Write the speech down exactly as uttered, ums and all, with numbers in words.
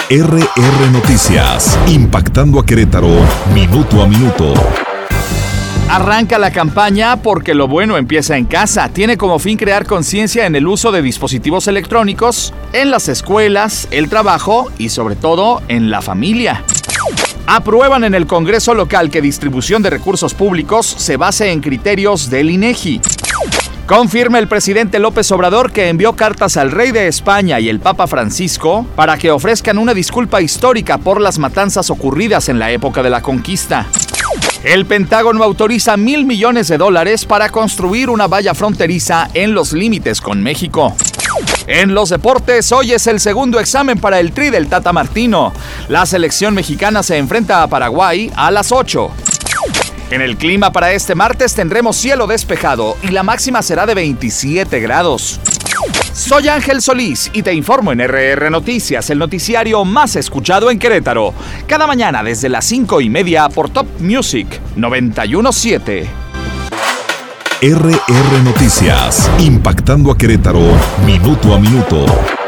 R R Noticias, impactando a Querétaro, minuto a minuto. Arranca la campaña Porque lo bueno empieza en casa. Tiene como fin crear conciencia en el uso de dispositivos electrónicos, en las escuelas, el trabajo y sobre todo en la familia. Aprueban en el Congreso local que distribución de recursos públicos se base en criterios del INEGI. Confirma el presidente López Obrador que envió cartas al rey de España y el Papa Francisco para que ofrezcan una disculpa histórica por las matanzas ocurridas en la época de la conquista. El Pentágono autoriza mil millones de dólares para construir una valla fronteriza en los límites con México. En los deportes, hoy es el segundo examen para el Tri del Tata Martino. La selección mexicana se enfrenta a Paraguay a las ocho. En el clima para este martes tendremos cielo despejado y la máxima será de veintisiete grados. Soy Ángel Solís y te informo en R R Noticias, el noticiario más escuchado en Querétaro. Cada mañana desde las cinco y media por Top Music noventa y uno punto siete. R R Noticias, impactando a Querétaro, minuto a minuto.